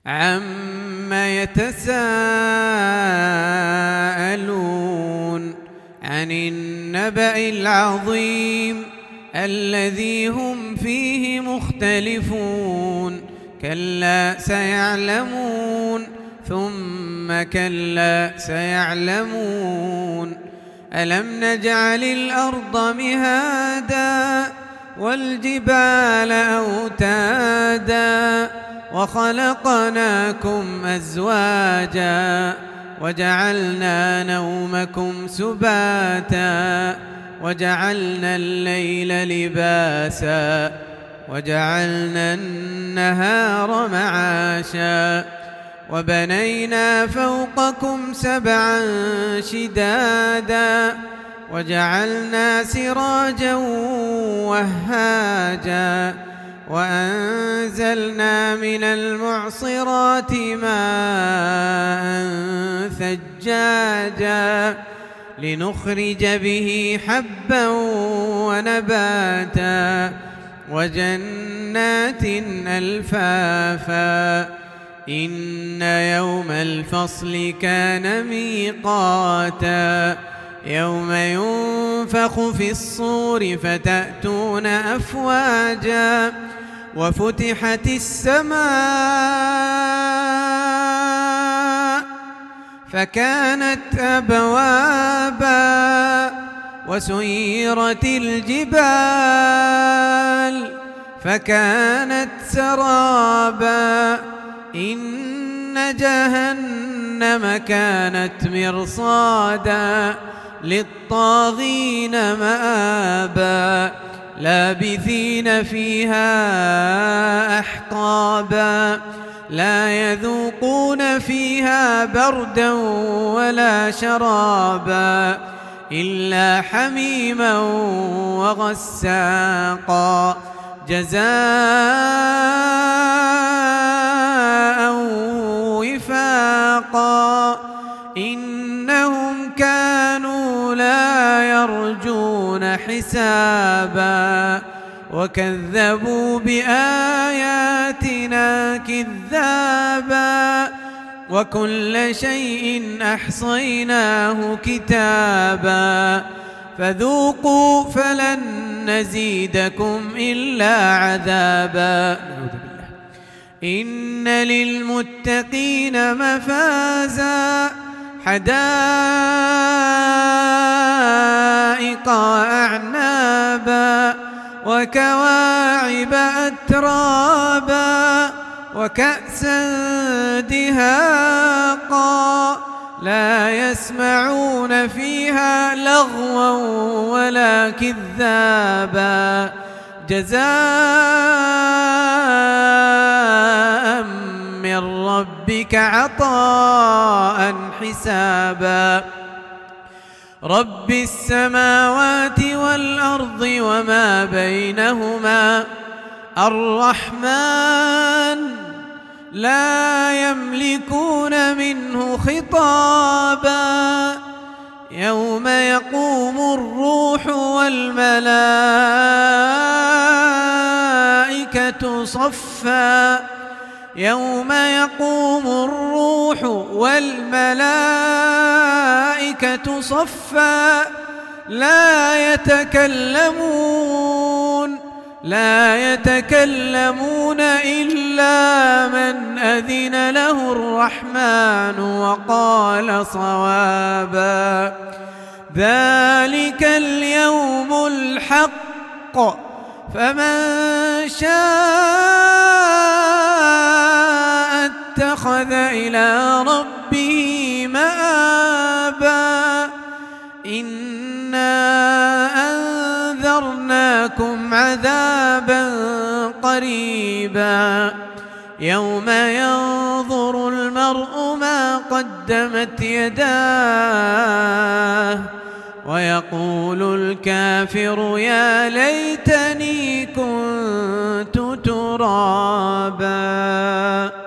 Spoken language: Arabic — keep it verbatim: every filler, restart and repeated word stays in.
عَمَّ يَتَسَاءَلُونَ عَنِ النَّبَإِ الْعَظِيمِ الَّذِي هُمْ فِيهِ مُخْتَلِفُونَ كَلَّا سَيَعْلَمُونَ ثُمَّ كَلَّا سَيَعْلَمُونَ أَلَمْ نَجْعَلِ الْأَرْضَ مِهَادًا وَالْجِبَالَ أَوْتَادًا وَخَلَقْنَاكُمْ أَزْوَاجًا وَجَعَلْنَا نَوْمَكُمْ سُبَاتًا وَجَعَلْنَا اللَّيْلَ لِبَاسًا وَجَعَلْنَا النَّهَارَ مَعَاشًا وَبَنَيْنَا فَوْقَكُمْ سَبْعًا شِدَادًا وَجَعَلْنَا سِرَاجًا وَهَّاجًا وَأَنزَلْنَا مِنَ الْمُعْصِرَاتِ مَاءً ثَجَّاجًا لِنُخْرِجَ بِهِ حَبًّا وَنَبَاتًا وَجَنَّاتٍ أَلْفَافًا إِنَّ يَوْمَ الْفَصْلِ كَانَ مِيقَاتًا يَوْمَ يُنفَخُ فِي الصُّورِ فَتَأْتُونَ أَفْوَاجًا وَفُتِحَتِ السَّمَاءُ فَكَانَتْ أَبْوَابًا وَسُيِّرَتِ الْجِبَالُ فَكَانَتْ سَرَابًا إِنَّ جَهَنَّمَ كَانَتْ مِرْصَادًا لِلطَّاغِينَ مَآبًا لَابِثِينَ فِيهَا أَحْقَابًا لَا يَذُوقُونَ فِيهَا بَرْدًا وَلَا شَرَابًا إِلَّا حَمِيمًا وَغَسَّاقًا جَزَاءً وِفَاقًا إِنَّهُمْ كَانُوا لَا يَرْجُونَ حِسَابًا وَكَذَّبُوا بِآيَاتِنَا كِذَّابًا وَكُلَّ شَيْءٍ أَحْصَيْنَاهُ كِتَابًا فَذُوقُوا فَلَن نَّزِيدَكُمْ إِلَّا عَذَابًا إِنَّ لِلْمُتَّقِينَ مَفَازًا حَدَائِقَ وَأَعْنَابًا وَكَوَاعِبَ أَتْرَابًا وَكَأْسًا دِهَاقًا لَا يَسْمَعُونَ فِيهَا لَغْوًا وَلَا كِذَّابًا جَزَاءً مِّن رَّبِّكَ عَطَاءً حِسَابًا رَبِّ السَّمَاوَاتِ وَالْأَرْضِ وَمَا بَيْنَهُمَا الرَّحْمَنُ لَا يَمْلِكُونَ مِنْهُ خِطَابًا يَوْمَ يَقُومُ الرُّوحُ وَالْمَلَائِكَةُ صَفًّا يَوْمَ يَقُومُ الرُّوحُ وَالْمَلَائِكَةُ صَفًّا لا يتكلمون لا يتكلمون إلا من أذن له الرحمن وقال صوابا ذلك اليوم الحق فمن شاء اتخذ إلى ربه مآبا إنا أنذرناكم عذابا قريبا يوم ينظر المرء ما قدمت يداه ويقول الكافر يا ليتني كنت ترابا.